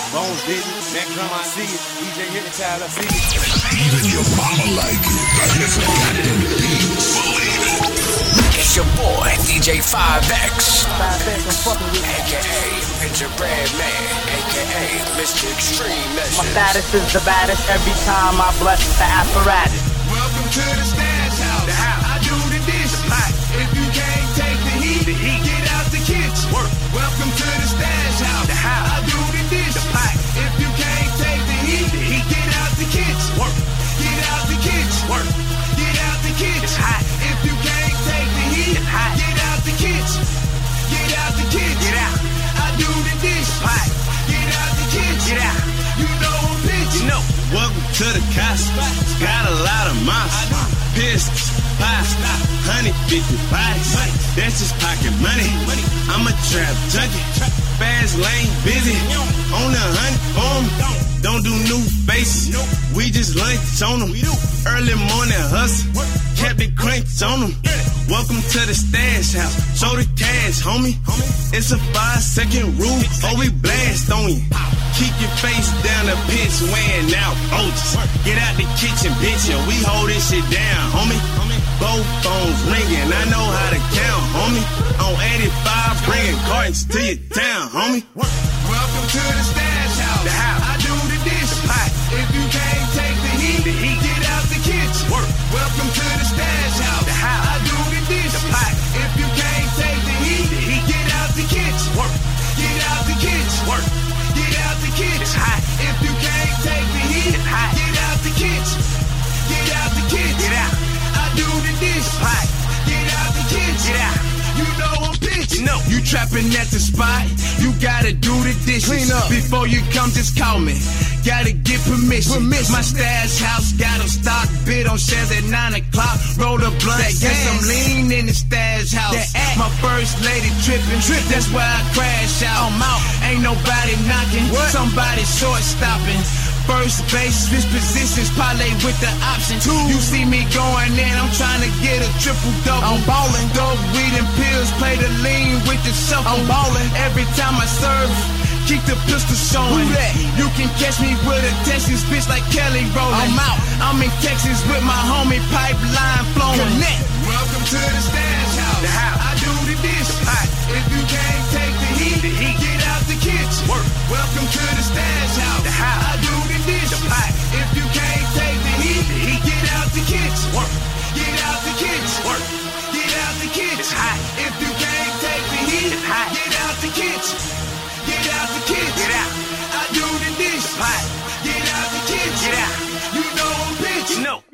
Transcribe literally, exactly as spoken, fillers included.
Bones Dizzy, Mac Drum, I see it. D J Hypnotize, I see it. Even your mama like it. I just got it in the beats. Believe it. It's your boy, D J five X. five X, I'm fucking with A K A Gingerbread Man, A K A Mister Extreme Measures. My status is the baddest every time I bless the apparatus. Welcome to the Stash House. The house. I do the dishes. Hot. If you can't take the heat, the heat. Get out the kitchen. Work. Welcome to the Stash House. The house. I do the dishes. The pot. If you can't take the heat, the heat. Get out the kitchen. Work. Get out the kitchen. Work. Get out the kitchen. It's hot. If you can't take the heat, it's hot. Get out the kitchen. Get out the kitchen. Get out. I do the dishes. Pot. Get out the kitchen. Get out. You know I'm bitching. No. Welcome to the casa. Got a lot of monsters. Pistols, pasta, honey, fifty bodies. That's just pocket money. I'm a trap junkie. Fast lane, busy. On the hunt for 'em. Don't do new faces. We just lunch on them. Early morning hustle. Kept the cranks on them. Welcome to the Stash House. Show the cash, homie. It's a five second rule or we blast on you. Keep your face down the pitch, weighing out oats. Get out the kitchen, bitch, and we hold this shit down, homie. Both phones ringing, I know how to count, homie. On eighty-five, bringing cartons to your town, homie. Welcome to the Stash House. The house. I do the dishes. Hot. If you can't take the heat, the heat. Get out the kitchen. Work. Welcome to the Stash House. The house. I do the dishes. The pot. If you can't take the heat, the heat. Get out the kitchen. Work. Get out the kitchen. Work. Get out the kitchen. It's hot. If you can't take the heat, it's hot. Get out the kitchen. Get out the kitchen. Get out. I do the dishes. Hot. Get out the kitchen. Get out. You know I'm bitching. No. You trapping at the spot, you gotta do the dishes. Clean up. Before you come, just call me. Gotta get permission. Permission. My Stash House got 'em stock bid on shares at nine o'clock. Roll the blunt, That get gas. some lean in the Stash House. That act. My first lady tripping, Trippin'. that's why I crash out. I'm out. Ain't nobody knocking, What? somebody short stopping. First base, switch positions, parlay with the option. Two. You see me going in, I'm trying to get a triple double. I'm ballin'. Dope, weed, and pills, play the lean with the shuffle. I'm ballin'. Every time I serve, keep the pistol showing. Who that? You can catch me with a Texas bitch like Kelly rolling. I'm out. I'm in Texas with my homie, pipeline flowing. Connect. Welcome to the Stash House. The house. I do the dishes. Hot. If you can't take the heat, the heat. Get out the kitchen. Work. Welcome to the Stash House. The house. I do the dishes. The pot. If you can't take the heat, the heat. Get out the kitchen. Work. Get out the kitchen. Work. Get out the kitchen. It's hot. If you can't take the heat, it's hot. Get out the kitchen. Get out the kitchen. Get out. I do the dishes. Hot. Get out the kitchen. Get out. You know I'm bitching. No.